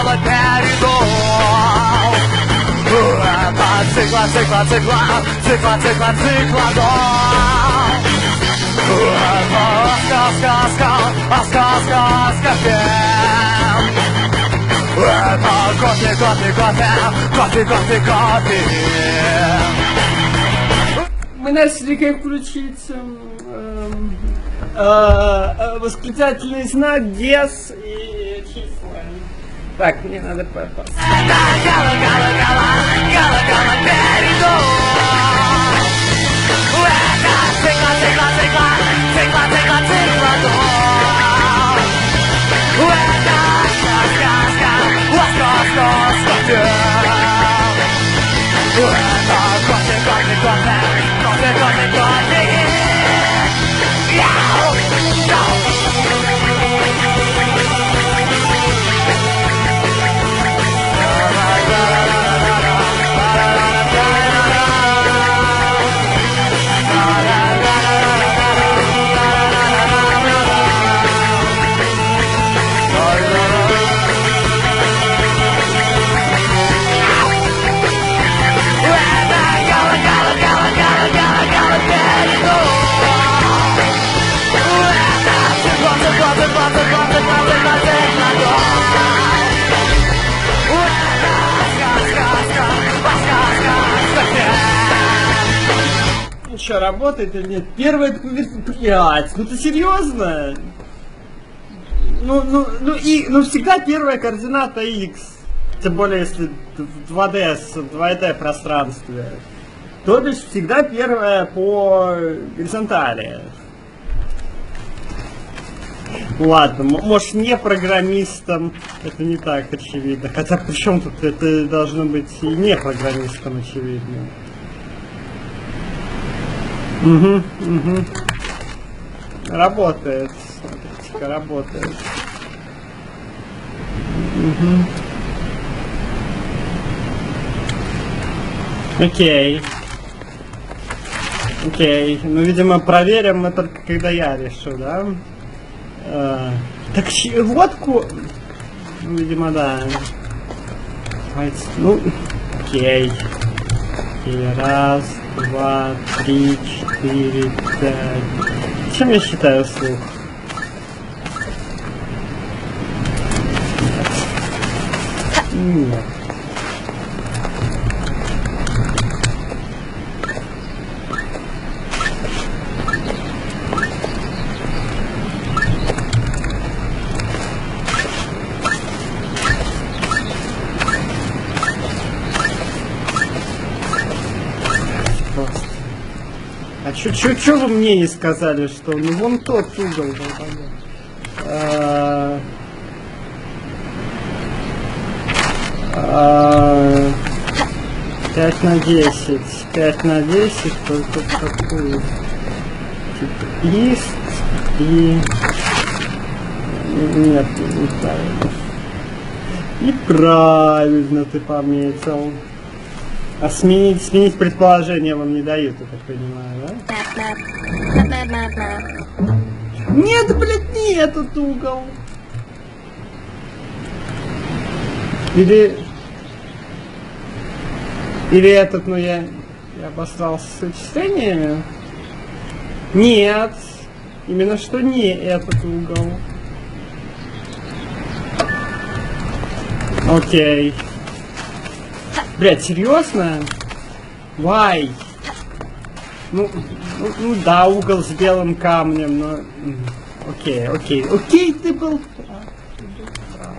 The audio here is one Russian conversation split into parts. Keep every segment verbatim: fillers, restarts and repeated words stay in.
делать передом. Это цикла, цикла, цикла, цикла, цикла, цикла, дом. Это сказка, сказка, сказка, сказка. Это кофе, кофе, кофе, кофе, кофе, кофе. Мы начали как включить эм, э, э, восклицательный знак «Yes» и числа. Так, мне надо попасть. Что, работает или нет? Первое, блядь, ну ты серьезно? Ну, ну, ну и, ну всегда первая координата x, тем более если в два дэ, в два дэ пространстве, то бишь всегда первая по горизонтали. Ладно, может не программистам, это не так очевидно, хотя причем тут это должно быть и не программистам очевидно. Угу, угу. Работает. Смотрите-ка, работает. Угу. Окей. Окей. Ну, видимо, проверим мы только когда я решу, да? А, так, водку... Ну, видимо, да. Давайте, ну, окей. Окей, раз, два, три, четыре, пять. Чем я считаю слух? Нет. Нет. А чё, чё, чё вы мне не сказали, что ну вон тот угол был, а, а, пять на десять, пять на десять, только такую, типа, ист и... Нет, неправильно. И правильно ты пометил. А сменить, сменить предположение вам не дают, я так понимаю, да? Нет, блядь, не этот угол. Или... Или этот, ну я... Я обосрался с вычислениями? Нет. Именно что не этот угол. Окей. Блять, серьезно? Why? Ну, ну, ну да, угол с белым камнем, но... Окей, окей, окей, ты был прав. Ты был прав.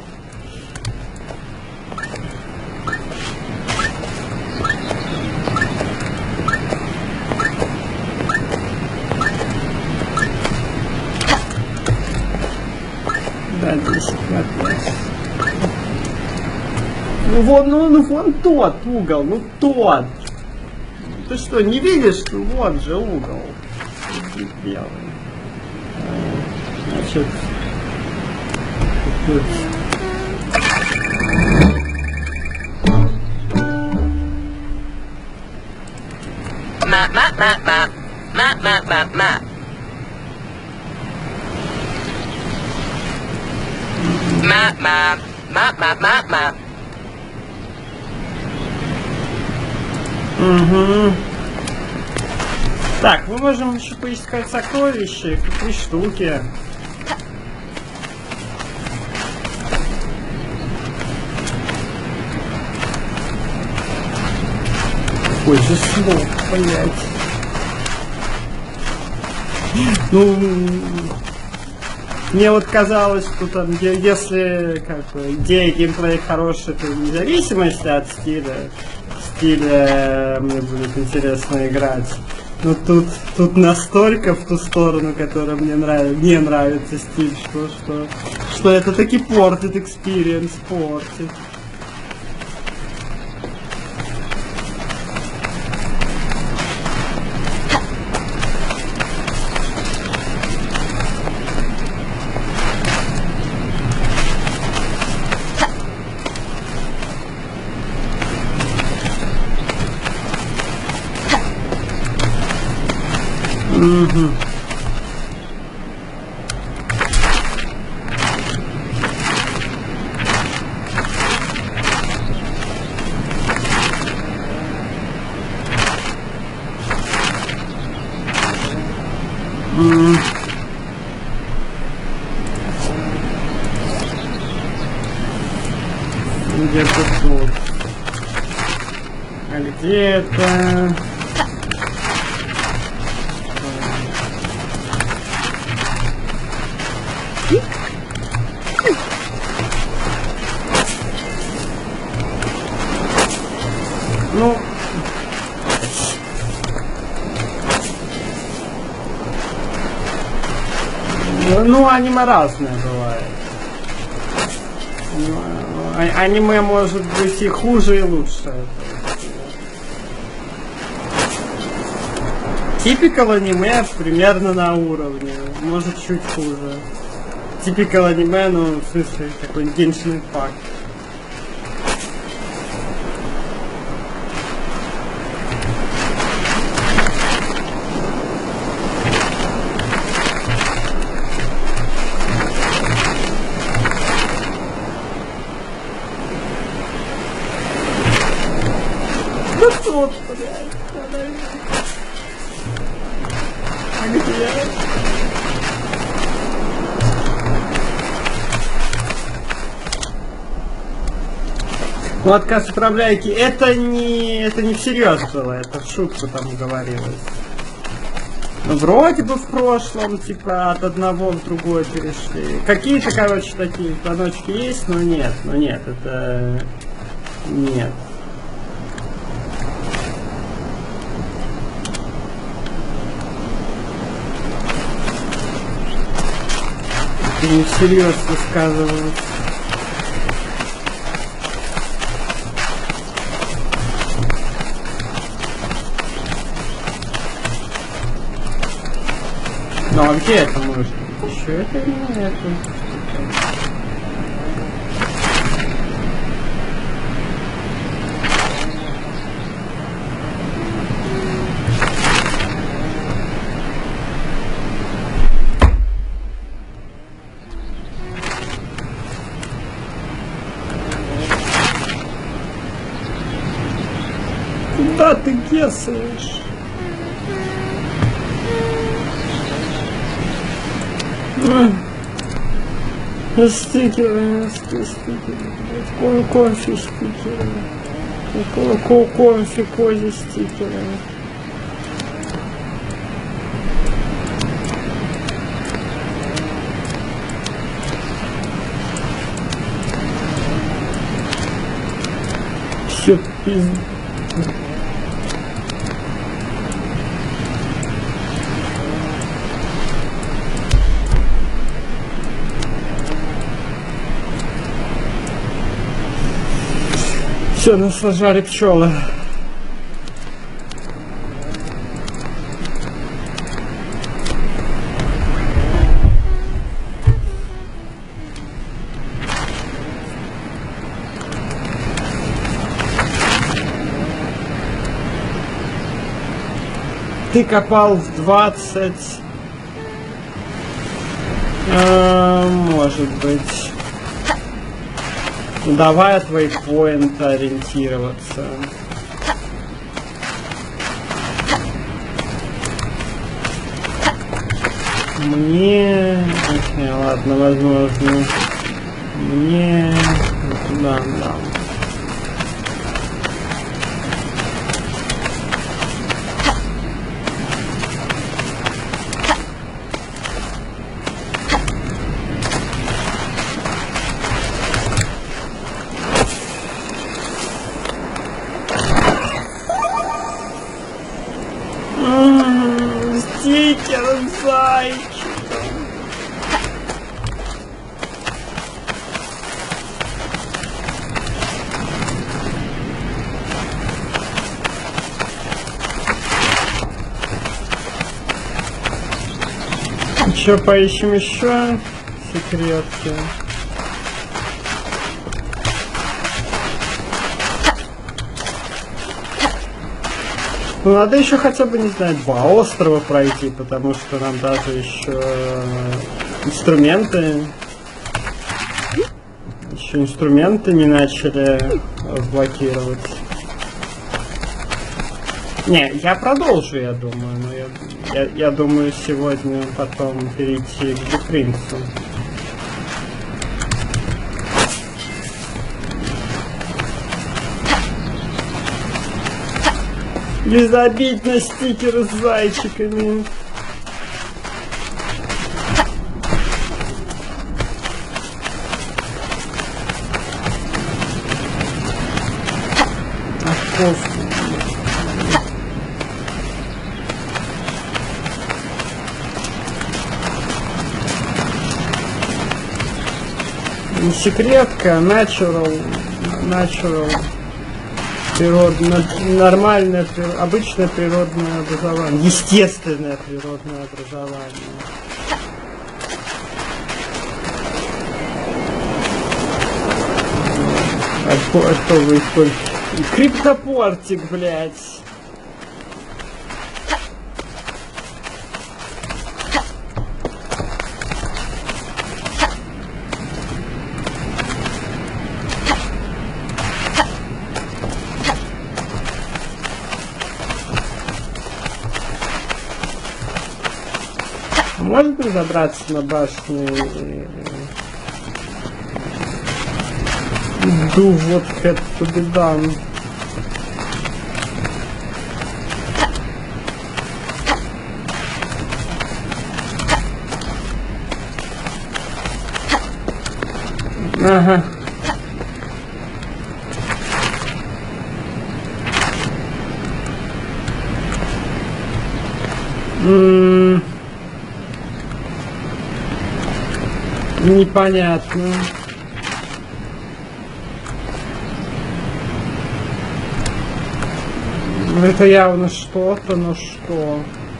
Да, десять на пять. Ну вон, ну, ну вон тот угол, ну тот. Ты что, не видишь? Ну вот же угол. Белый. Значит, тут... Map, map, map, map. Map, map, map, map. Map, map. Map, map, map, map. Угу. Так, мы можем еще поискать сокровища, три штуки. Ой, же слов, блять. Ну, мне вот казалось, что там, если как бы, идея геймплея хорошая, то вне зависимости от стиля, стиля мне будет интересно играть. Но тут, тут настолько в ту сторону, которая мне нравится, не нравится стиль, что, что, что это таки портит experience, портит. Угу. М. Где-то тут. А где-то... Ну, ну, аниме разное бывает. Ну, а- аниме может быть и хуже, и лучше. Типикал аниме примерно на уровне, может чуть хуже. Типикал аниме, ну, в смысле, такой Genshin Impact. Ну тут, блядь, подожди. А где? Ну, отказ управляйки, это не, это не всерьез было, это в шутку там говорилось. Ну, вроде бы в прошлом, типа, от одного в другое перешли. Какие-то, короче, такие планочки есть, но нет, но нет, это... Нет. Это не всерьез высказывалось. Ну а где это может быть? Еще это или не это? Куда ты гесаешь? Стикеры, стикеры, кофе стикеры, кофе, кози стикеры. Все пиздец. Все, нас сожрали пчелы. Ты копал в двадцать, а, может быть. Ну, давай от вейпоинта ориентироваться. Мне... Не, ладно, возможно. Мне... Да, да. Стикер, зайчик. Еще поищем еще секретки. Ну, надо еще хотя бы, не знаю, два острова пройти, потому что нам даже еще инструменты, еще инструменты не начали разблокировать. Не, я продолжу, я думаю, но я, я, я думаю сегодня потом перейти к Букринцу. Не забить на стикеры с зайчиками. Ах, не секретка, natural, natural. Природное, нормальное, обычное природное образование, естественное природное образование. А что, а что вы используете? Криптопортик, блядь. Можно забраться на башню и do what had to be done? Ага. М-м- Непонятно. Это явно что-то, но что?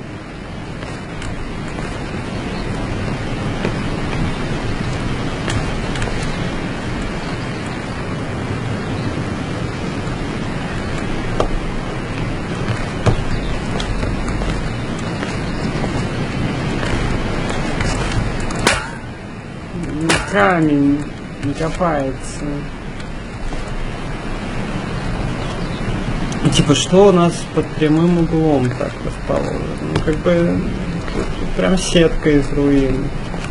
Камень не копается. И типа что у нас под прямым углом так расположено? Ну как бы тут, тут прям сетка из руин.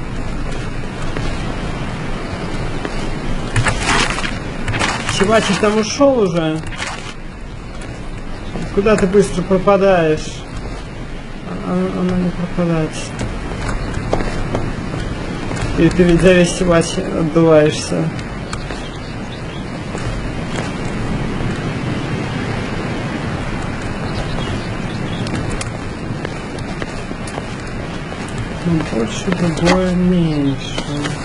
Чувачек там ушел уже. Куда ты быстро пропадаешь? Она, она не пропадает. И ты ведь за весь матч отдуваешься. Больше, другое меньше.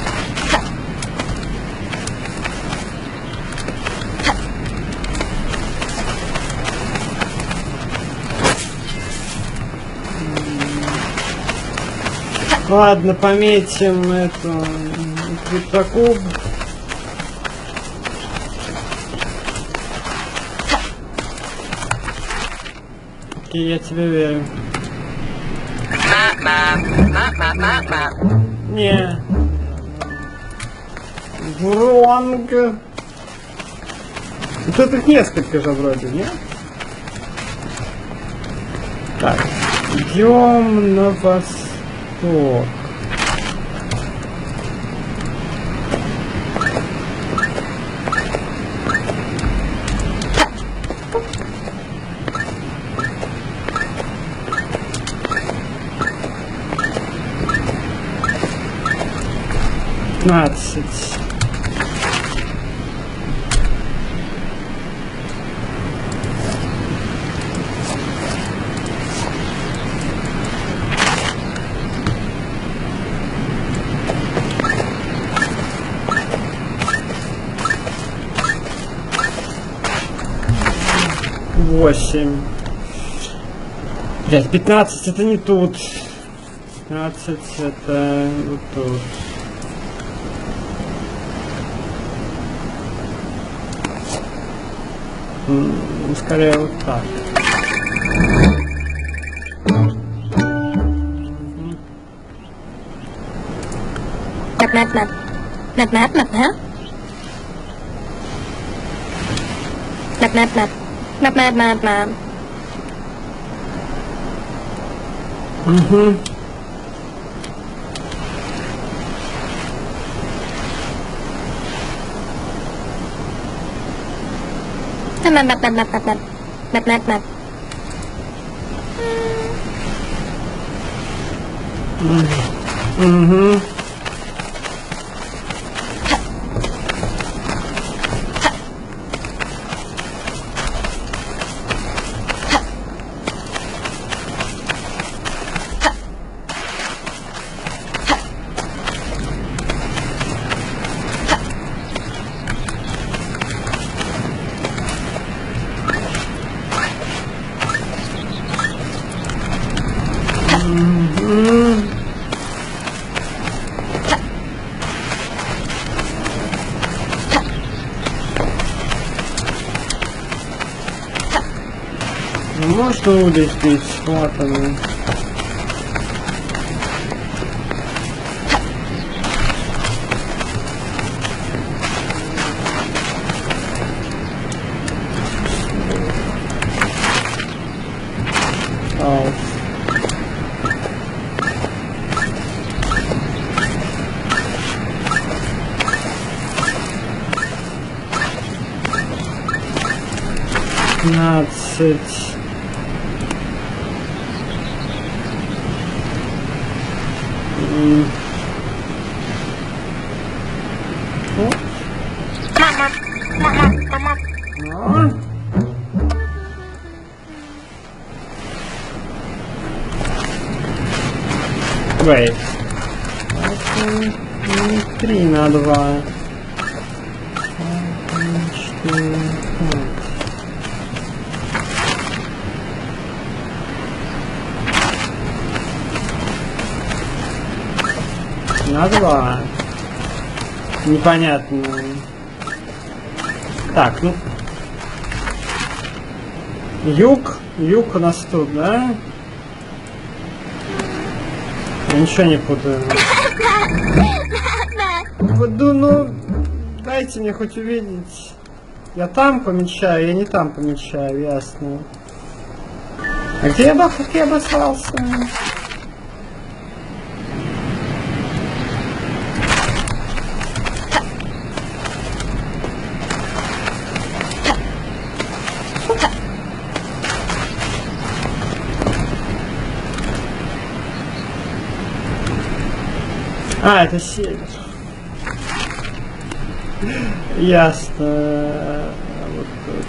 Ладно, пометим эту криптокуб. Окей, я тебе верю. Не. Вронг. Тут их несколько же вроде, нет? Так, идем на восток. пятнадцать. Восемь. Блять, пятнадцать это не тут. пятнадцать это вот тут. М, скорее вот так. Map, map, map. Map, map, map, hả? Map, map, map. Map, map, map, map. Угу. Map, map, map, map, map, map. Map, map, map. Угу. Можно улететь, вот оно. Ау. Пятнадцать. Wait. Три на два. Четыре. На два. Непонятно. Так, ну. Юг. Юг у нас тут, да? Я ничего не путаю. Да ну, дайте мне хоть увидеть. Я там помечаю, я не там помечаю, ясно. А где я, бах, как я обосрался? А, это север. Ясно. Вот тут.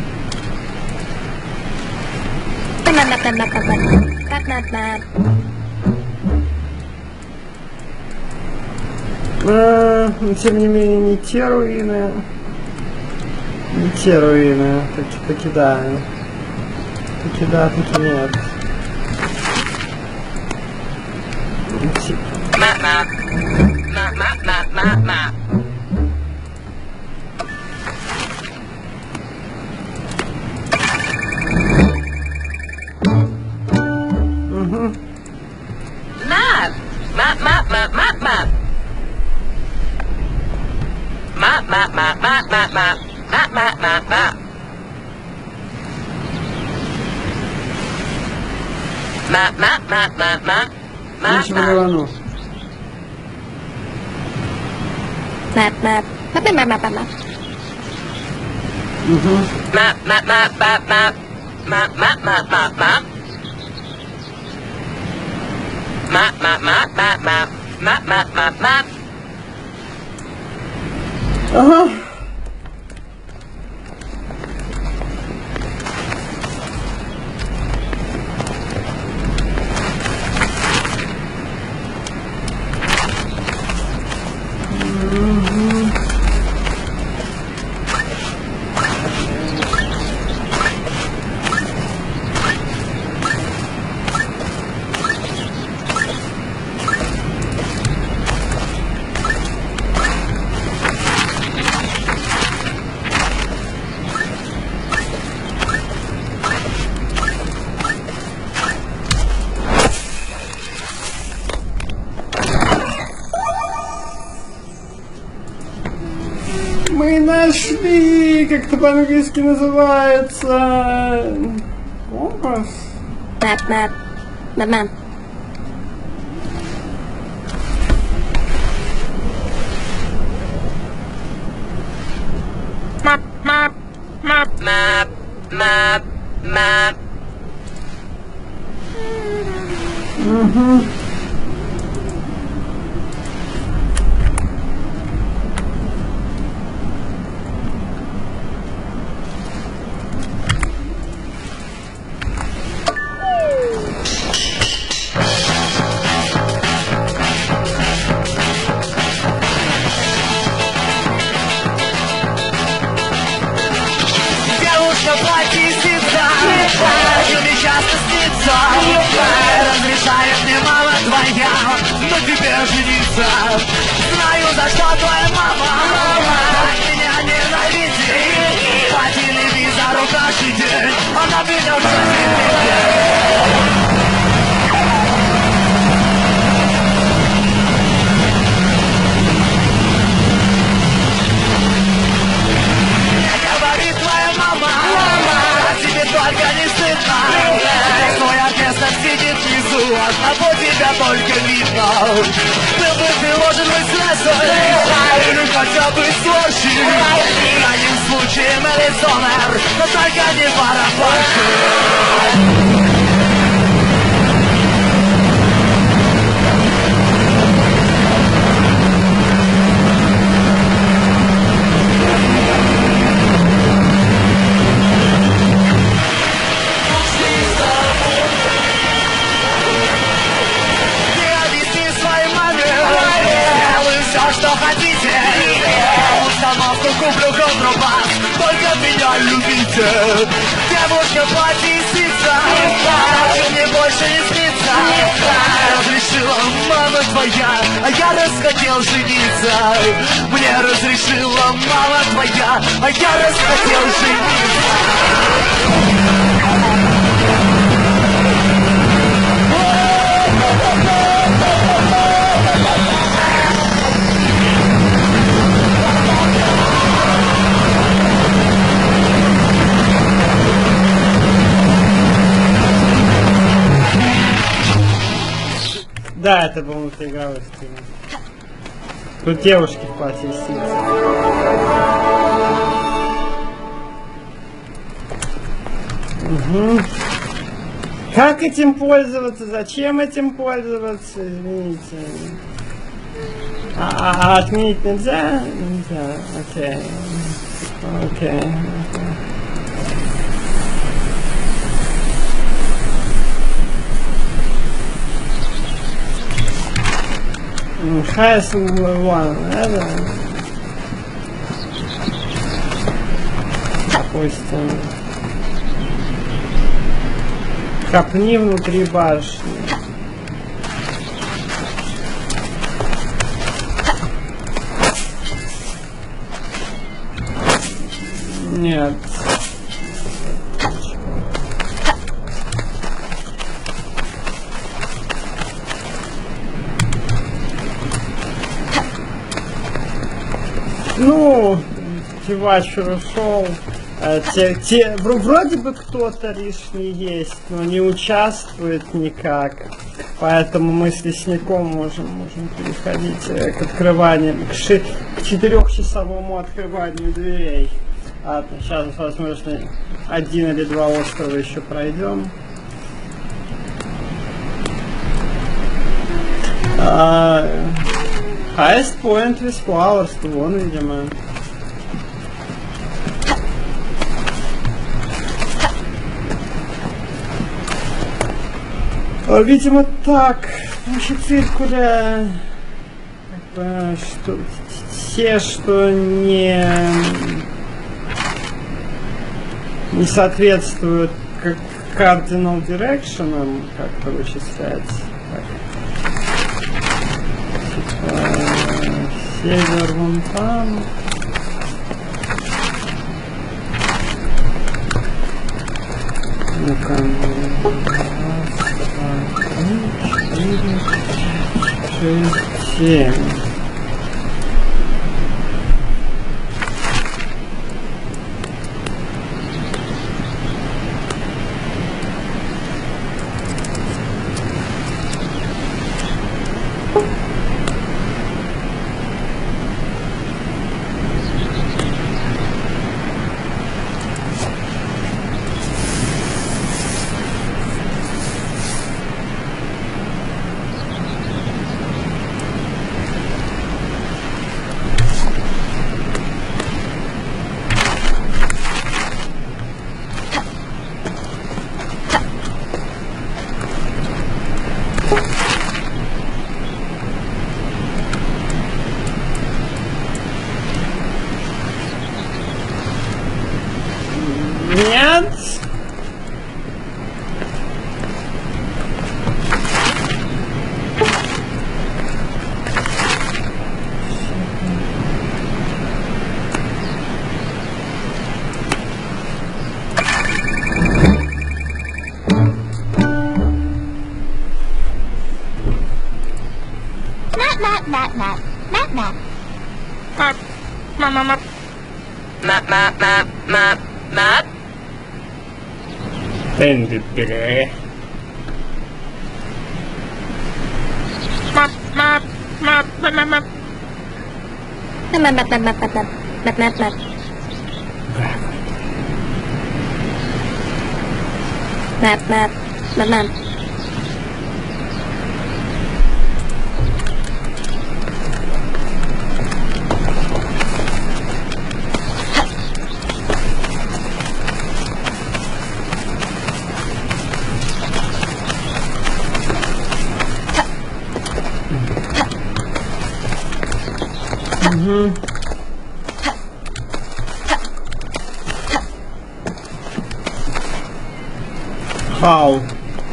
Map, map, map, map, map. Map, map, map. А, но тем не менее, не те руины. Не те руины. Таки, таки да. Таки да, таки нет. Map, map. Map, map, map, map, map. Угу. Map. Map, map, map, map, map. Map, map, map, map, map, map. Map, map, map, map. Map, map, map, map, map. Map, Ничего не map. рвану. แมปแมปแมปแมปแมปแมปแมป Угу. Map, map, map, map, map. Map, map, map, map, map. Map, map, map, map, map. Map, map, map, map. Ага. Мы нашли, как это по-английски называется, компас. แมปแมปแมปแมป Map, map, map, map, map, map. Угу. Девушка платьица, мне часто снится. Разрешает мне мама твоя на тебе жениться. Знаю, за что твоя мама меня ненавидит. По телевизору каждый день она меня в жизни видит. Говорит твоя мама, а тебе только не стыдно. Твой оркестр сидит внизу, одного тебя только видно. Был бы ты, может быть, слесарь, или хотя бы сварщик. Крайним случаем милиционер, но только не барабанщик. Что хотите, установку куплю контрабас, только меня любите. Девушка платьица, мне больше не снится. Разрешила мама твоя, а я расхотел жениться. Мне разрешила мама твоя, а я расхотел жениться. Да, это был внутриигровой стрим. Тут девушки в платье сидят. Угу. Как этим пользоваться? Зачем этим пользоваться? Извините. А, а, а отменить нельзя? Нельзя. Окей. Окей. Хайс One, да? Допустим. Копни внутри башни. Нет. Ну, зевач ушел. Те, те, вроде бы кто-то лишний есть, но не участвует никак. Поэтому мы с лесником можем, можем переходить к открыванию, к, ши, к четырехчасовому открыванию дверей. Ладно, сейчас, возможно, один или два острова еще пройдем. А, highest point with flowers, вон, видимо. Видимо, так. Значит, циркуля, как бы, что те, что не не соответствуют как cardinal direction, как-то вычислять. Типа, север вон там. Ну-ка. шесть, семь. Нет. Map, map, map, map, map. Map, map, map, map. Map, map, map, map, map. Тендере. Map, map, map, map, map, map. Map, map, map, map, map, map, map, map. Map, map, map, map. Угу. How?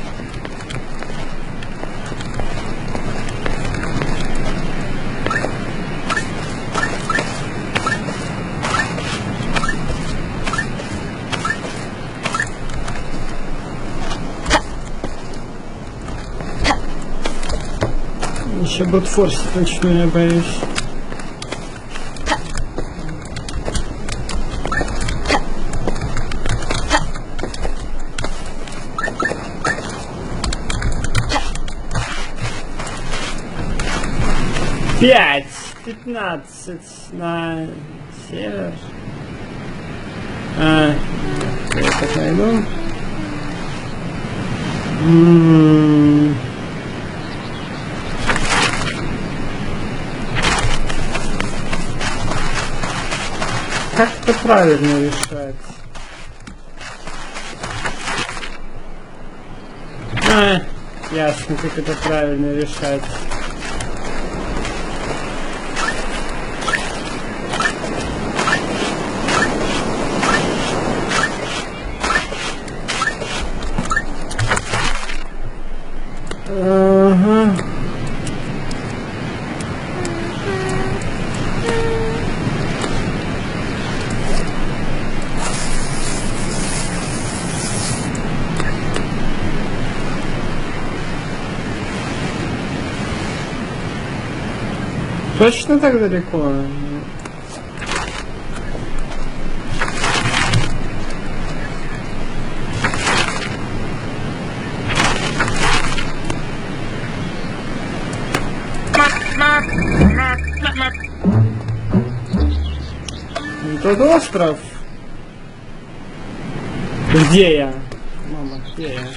Еще брутфорсить начну, я боюсь. Пять, пятнадцать на север. А, я так найду. М-м-м. Как это правильно решать? А, ясно, как это правильно решать. Ага. Точно так далеко? Тот остров. Где я? Мама, где я?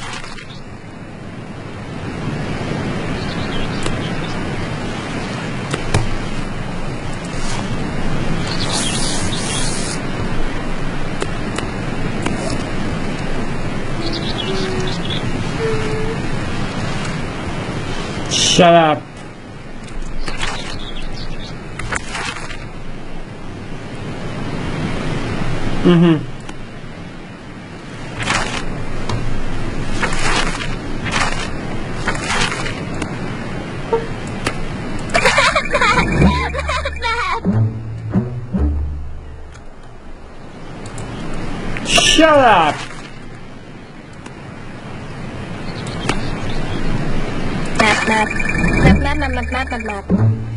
Shut up. Угу. Shut up. Map, map. Map, map, map, map, map, map, map.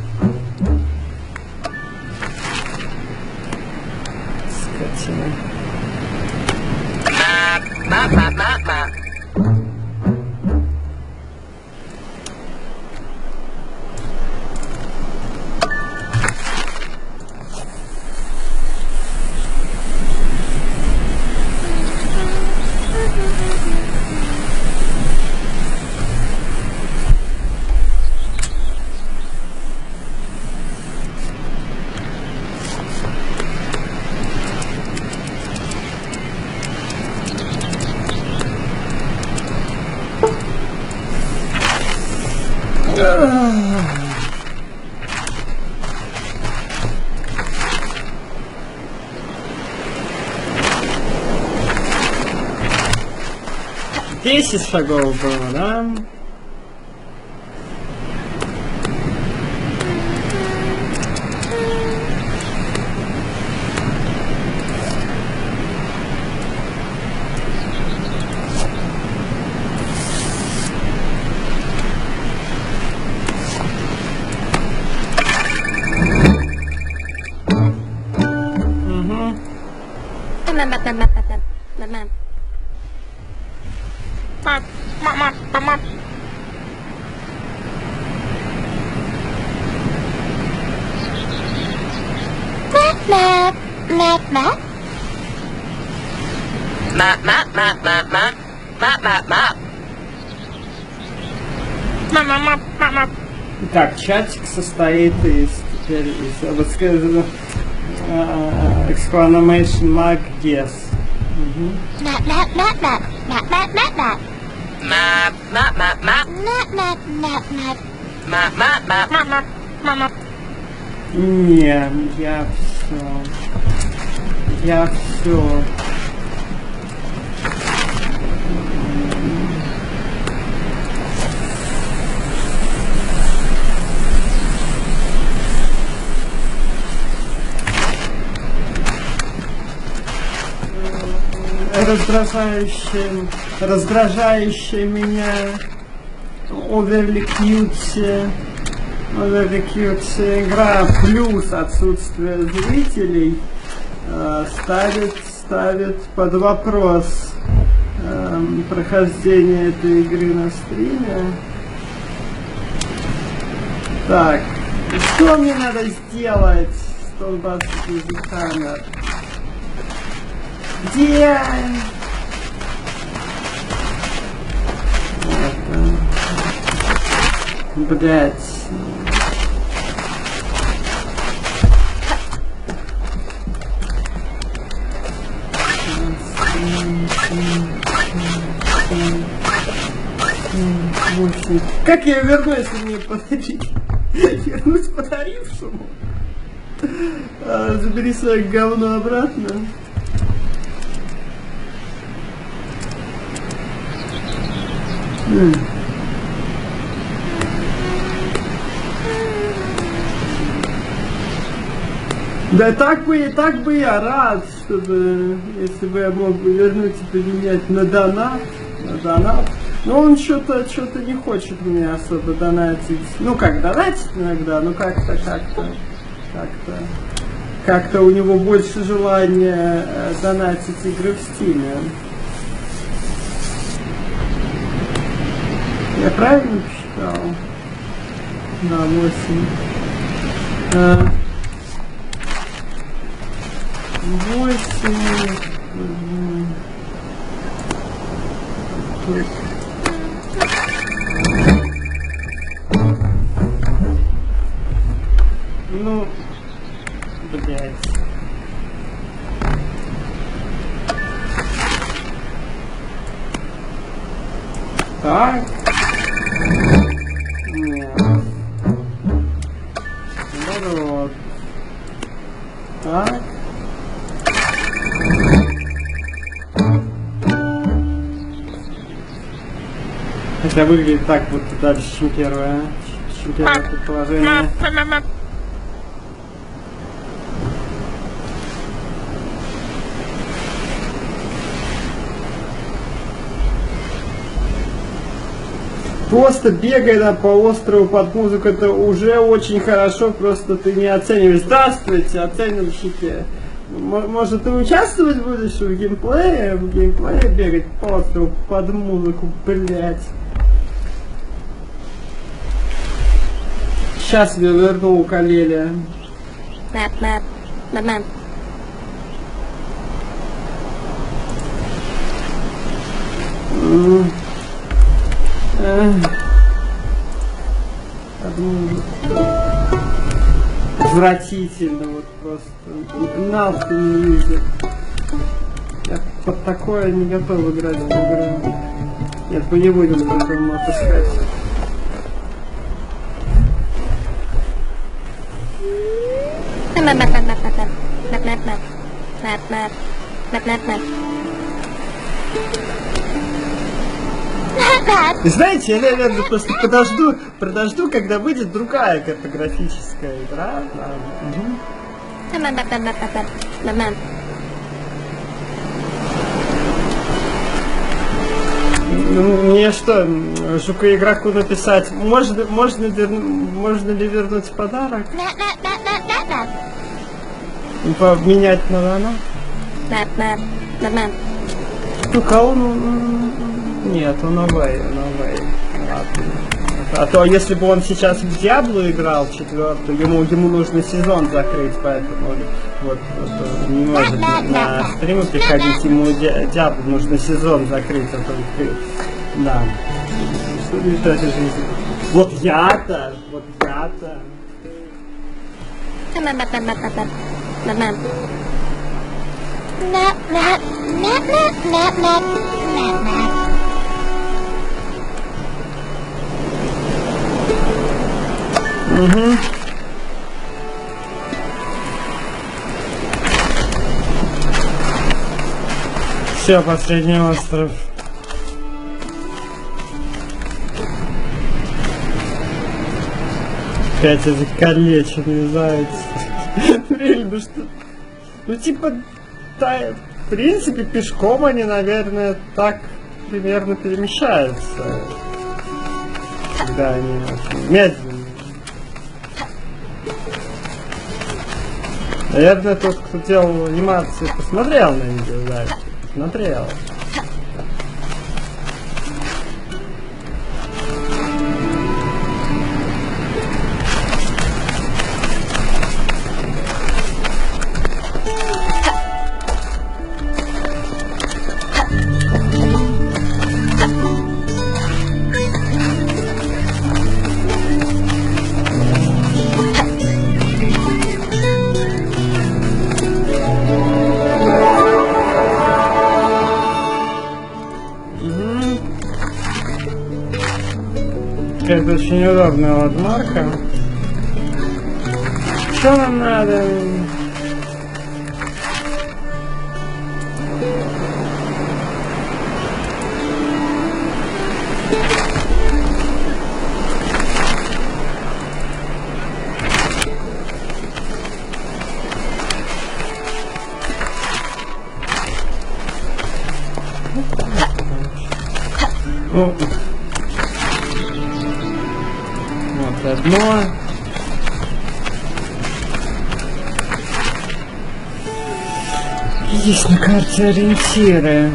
Скотина. Map, map, map, map. Десять шагов было, да? Map, map, map, map, map, map, map, map. Map, map, map, map, map. Map, map, map, map. Map, map, map, map, map. Map, map, map. Map, map, map, map, map. Так, чатик состоит из теперь из вот скажем exclamation mark guess. Map, map, map, map, map, map, map, map. Map, map, map, map. Map, map, map, map. Map, map, map. Map, map, map, map. Не, я все. Я все. Раздражающее, раздражающее меня overly cute, overly cute игра плюс отсутствие зрителей э, ставит, ставит под вопрос э, прохождение этой игры на стриме. Так, что мне надо сделать? сто двадцать языками. Где? Это... Блять. Как я верну, если мне подарить? Вернусь подарившему. А, забери свое говно обратно. М. Да так бы и так бы я рад, чтобы если бы я мог бы вернуть и поменять на донат, на донат. Но он что-то что-то не хочет мне особо донатить. Ну как, донатить иногда, но как-то, как-то, как-то, как-то у него больше желания э, донатить игры в Стиме. Я правильно посчитал? Да, восемь. А. Восемь. Ну, блядь. Так. Нет. Наоборот. Так. Хотя выглядит так, будто дальше, чем первое. Чем первое предположение. Просто бегай да, по острову под музыку, это уже очень хорошо, просто ты не оцениваешь. Здравствуйте, оценивщики. Может, ты участвовать будешь в геймплее? В геймплее бегать по острову под музыку, блять. Сейчас я верну укулеле. Map, map, map, map. Mm. Отвратительно, вот просто гнал телевизор. Я под такое не готов играть в игру. Нет, мы не будем потом опускать. Map, map, map, map, map, map, map, map, map, map, map, map, map. Знаете, я, наверное, просто подожду, подожду, когда выйдет другая картографическая игра. Да. Угу. Мне что, жука игроку написать, можно, можно, вер... можно ли вернуть подарок? Поменять на оно? Ну, кого, ну, нет, он away, он away. Ладно. А то если бы он сейчас в Диабло играл четвертую, ему, ему нужно сезон закрыть, поэтому вот, вот не может на стримы приходить, ему Диабло нужно сезон закрыть, а только да. Что мешает жизни? Вот я-то, вот я-то. Угу. Все, последний остров. Опять эти калеченные зайцы. Реально, что... Ну, типа, да, в принципе, пешком они, наверное, так примерно перемещаются. Когда они очень медленно. Наверное, тот, кто делал анимацию, посмотрел на видеозапись. Посмотрел. Это очень удобная вот марка. Что нам надо? Ну, одно. Есть на карте ориентиры.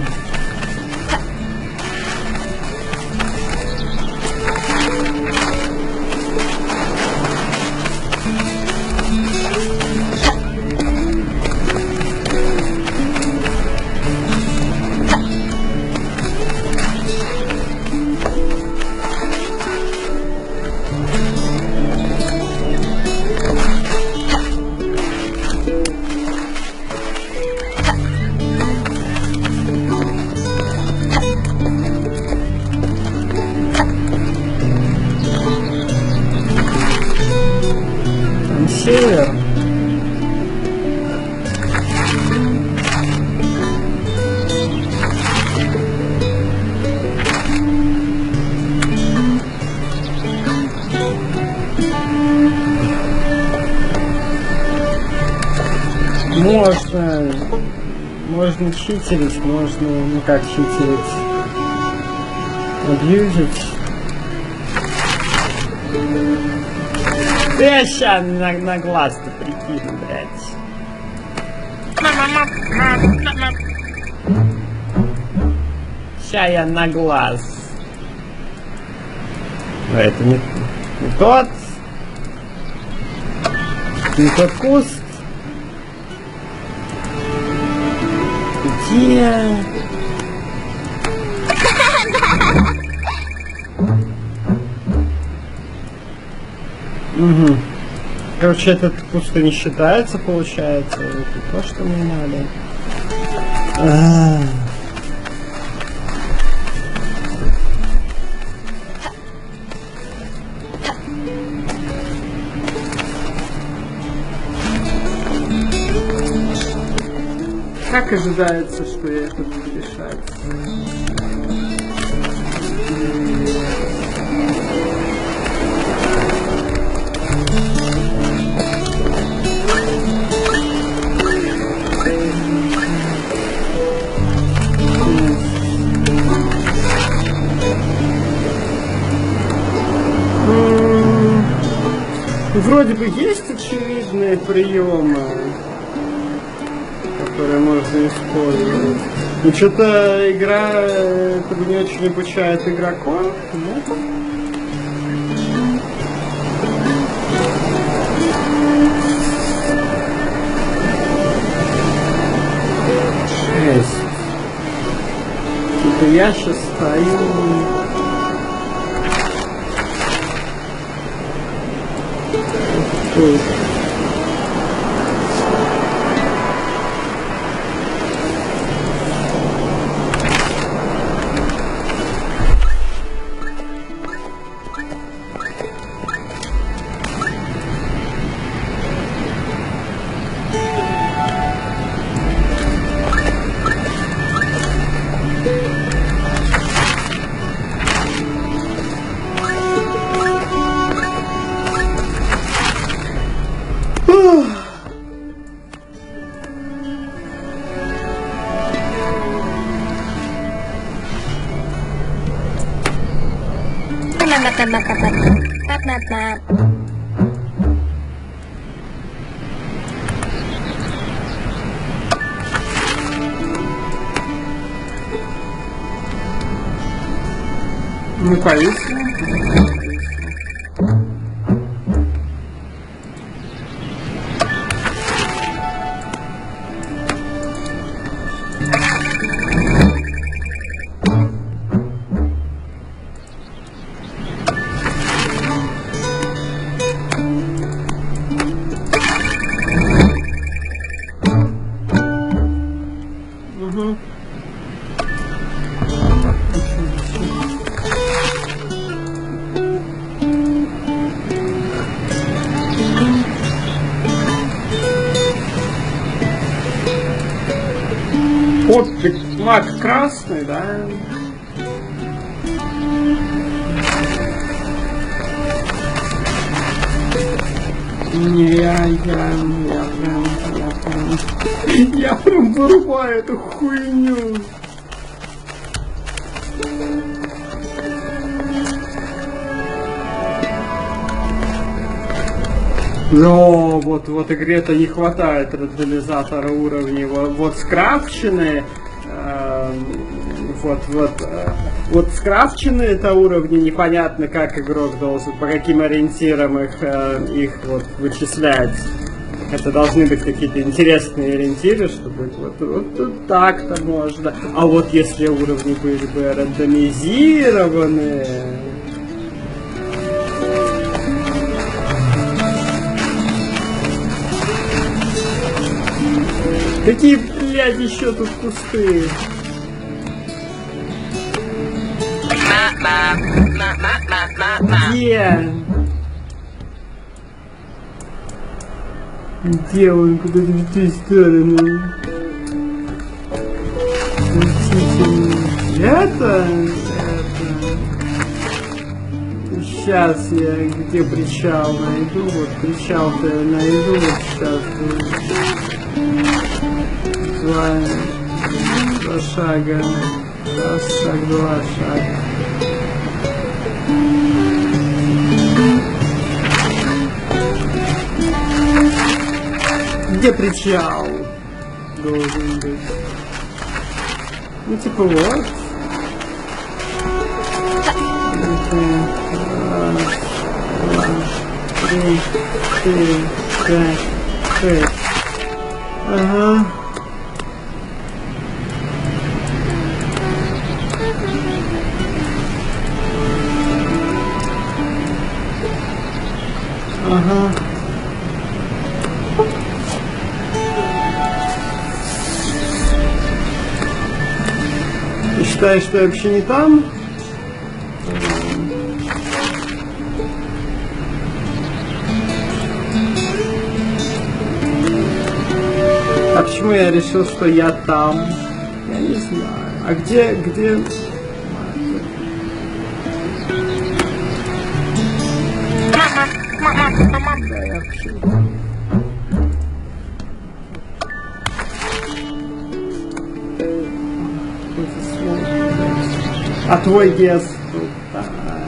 север. Можно, можно читерить, можно, ну как читерить, абьюзить. Я ща на, на глаз-то прикину, блядь. Ща я на глаз. Но это не, не тот. Не тот куст. Где? Угу. Короче, этот куст не считается, получается. Это то, что мне надо. А-а-а. Как ожидается, что я это буду решать? Вроде бы есть очевидные приемы, которые можно использовать. Но что-то игра это не очень обучает игроков. Нет? Жесть. Это я сейчас стою. Ой. Ну, повесили. Оптик маг красный, да? Не, я, я, я прям, я прям, я прям вырубаю эту хуйню. Но вот, вот игре-то не хватает рандомизатора уровней. Вот, вот скрафченные, э, вот, вот, э, вот скрафченные это уровни, непонятно, как игрок должен, по каким ориентирам их, э, их вот вычислять. Это должны быть какие-то интересные ориентиры, чтобы вот, вот, вот так-то можно. А вот если уровни были бы рандомизированы... Какие, блядь, еще тут кусты? Где? Где он? Куда-то в ту сторону. Это? Это. Сейчас я где причал найду. Вот причал-то я найду. Вот сейчас. Два, два шага. Раз шаг, два шага. Где причал? Должен быть. Ну типа вот. Раз, два, три, четыре, пять, шесть. Ага. Ага. Ты считаешь, что я вообще не там? А почему я решил, что я там? Я не знаю. А где, где... Да, я хочу. А твой гес тут, да.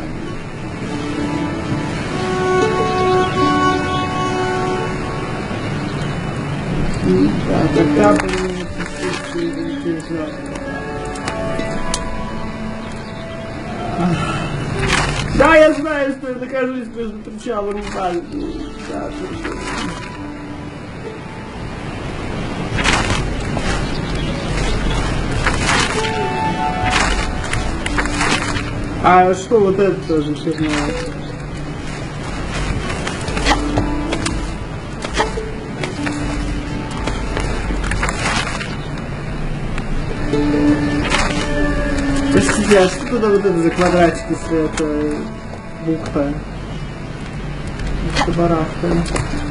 Да, тогда бы мне присутствует. Да, я знаю, что я нахожусь между причалом и базой. Да, а что вот это тоже херня? Простите, а что туда вот это за квадратики, если это бухта? Это барахта.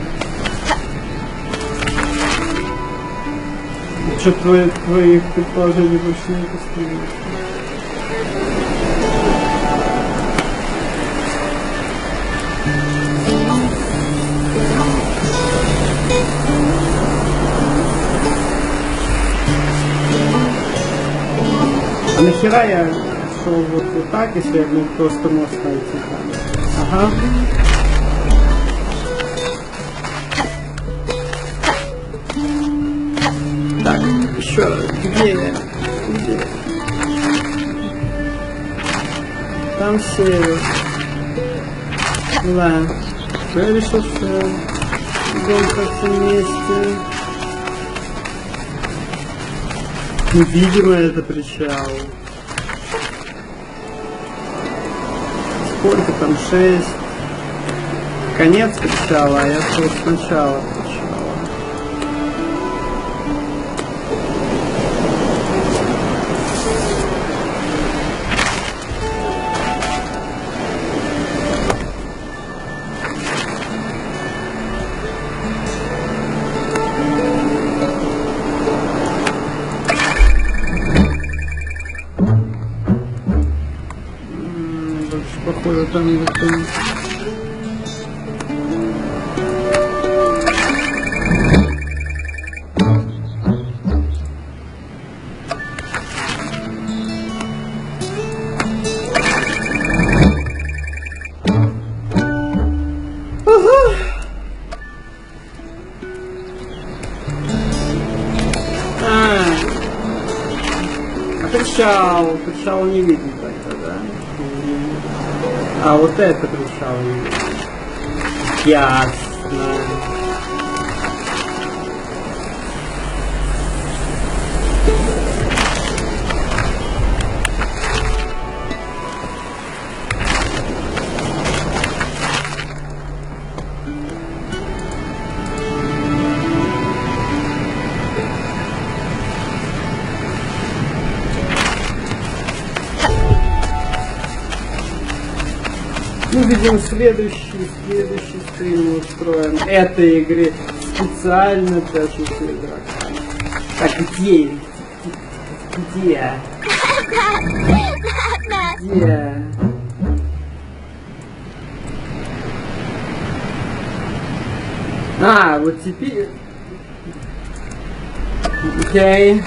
Что твои, твоих предположений больше не построилось? А нахера я шел вот, вот так, если я мог просто мост найти там? Ага. Так, еще раз. Где я? Где? Там север. Да. Я решил, что идем как-то вместе. Ну, видимо, это причал. Сколько там? Шесть. Конец причала, а я шел сначала причала. Походу там никто не... Причал, причал не видно тогда, да? А вот это причал не видно. Ясно. Ну, видимо, следующий, следующий стрим устроим этой игры. специально прячусь игрока. Так, где? Где? Где? А, вот теперь... Окей.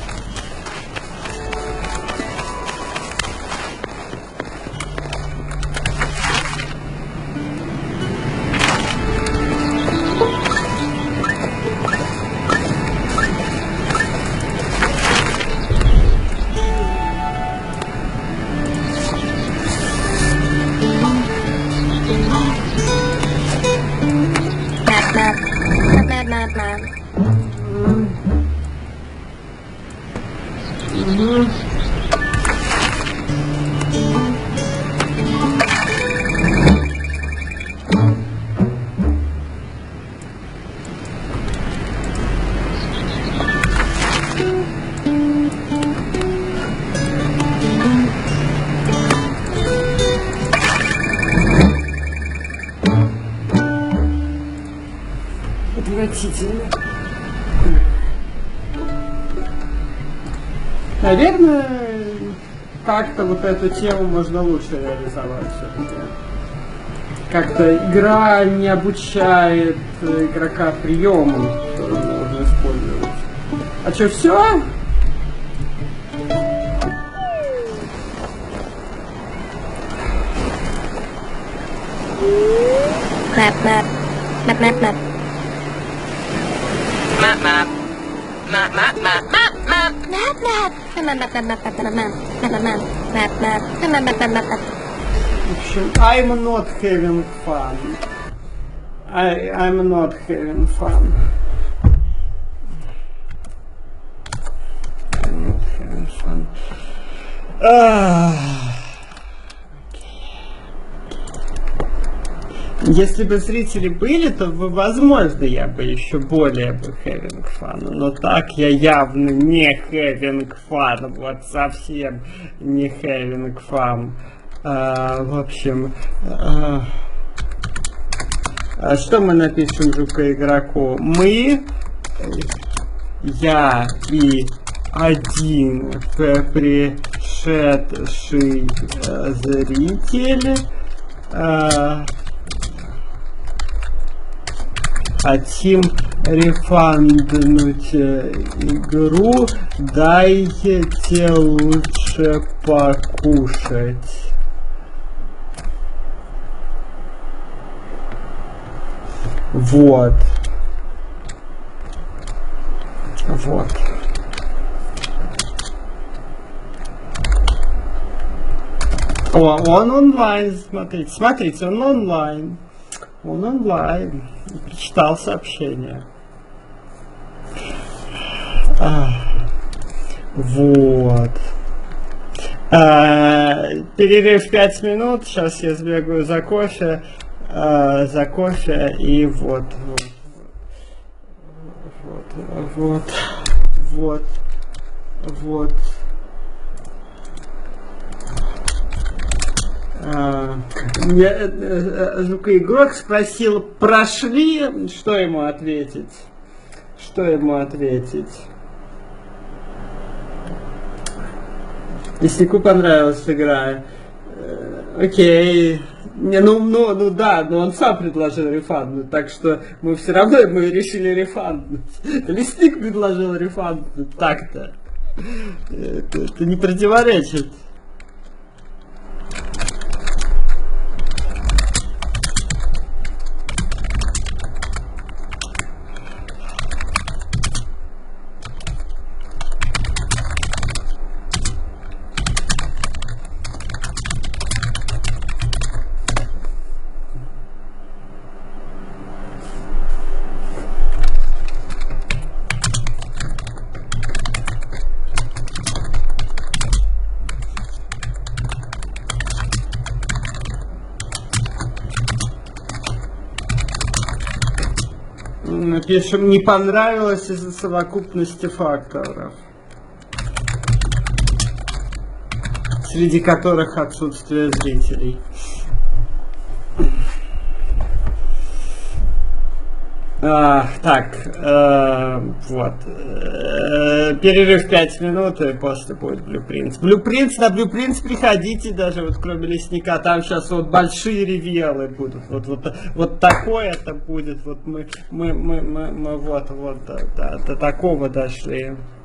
Отвратительно. Наверное, как-то вот эту тему можно лучше реализовать все-таки. Как-то игра не обучает игрока приемам, которые можно использовать. А что, все? Map, map, map, map, map. Map, map. Map, map, map, map, map. Map, map. Map, map, map, map, map, map, map. Map, map, map, map. Map, map, map, map, map. В общем, I'm not having fun. I, I'm not having fun. I'm not having fun. Ah. Если бы зрители были, то, возможно, я бы еще более бы having fun. Но так я явно не having fun. Вот совсем не having fun. А, в общем, а, а что мы напишем жука игроку? Мы, я и один пришедший зритель а, хотим рефанднуть игру, дайте лучше покушать. Вот. Вот. О, он онлайн, смотрите, смотрите, он онлайн. Он онлайн. Прочитал сообщение. А, вот. А, перерыв пять минут. Сейчас я сбегаю за кофе. А, за кофе и вот. Вот. Вот. Вот. Вот. А, я, э, э, звукоигрок спросил, прошли, что ему ответить? Что ему ответить? Леснику понравилась игра. Э, окей. Не, ну, ну, ну да, но он сам предложил рефанднуть, так что мы все равно мы решили рефанднуть. Лесник предложил рефанднуть, так-то. Это, это не противоречит. Напишем, не понравилось из-за совокупности факторов, среди которых отсутствие зрителей. А, так, э, вот. Э, перерыв пять минут, и после будет Blueprints. Blueprints, на Blueprints приходите, даже вот кроме лесника, там сейчас вот большие ревелы будут. Вот, вот, вот такое это будет. Вот мы, мы, мы, мы, мы вот, вот до, до, до такого дошли.